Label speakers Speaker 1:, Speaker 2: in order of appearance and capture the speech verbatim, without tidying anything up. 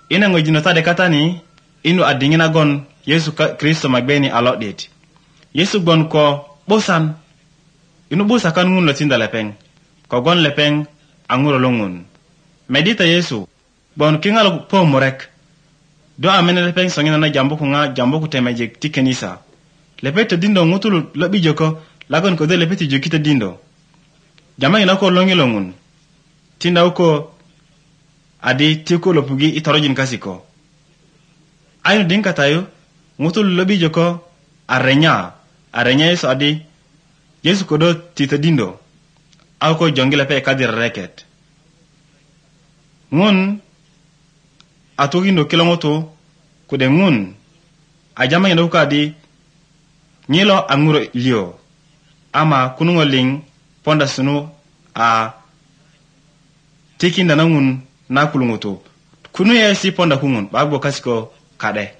Speaker 1: ina ngojino tade katani inu adingina gon Yesu Kristo magbeni alodit Yesu gon ko bosan inu bosa kan ngun lotinda lepeng ko gon lepeng anguro longun medita Yesu bon kingalo po morek do amene lepeng songina na jambo ko nga jambo ko temeje tikenisa lepete dindo ngutulu lobi joko lagon ko de lepete jokita dindo jama ina ko longi longun tinda uko adi tiko lopugi itorojin kasiko ayo dinka tayo ngutulu lobi joko arenya arenya Yesu adi Yesu kodo tita dindo ako jongile pe kadir reket ngun atogindo kilongoto kude ngun ajama ina uko adi nyilo anguro ilio ama kunungo ling ponda sunu a tikinda na ngun na kulungoto kunu ya si ponda kungun bagbo kasiko kade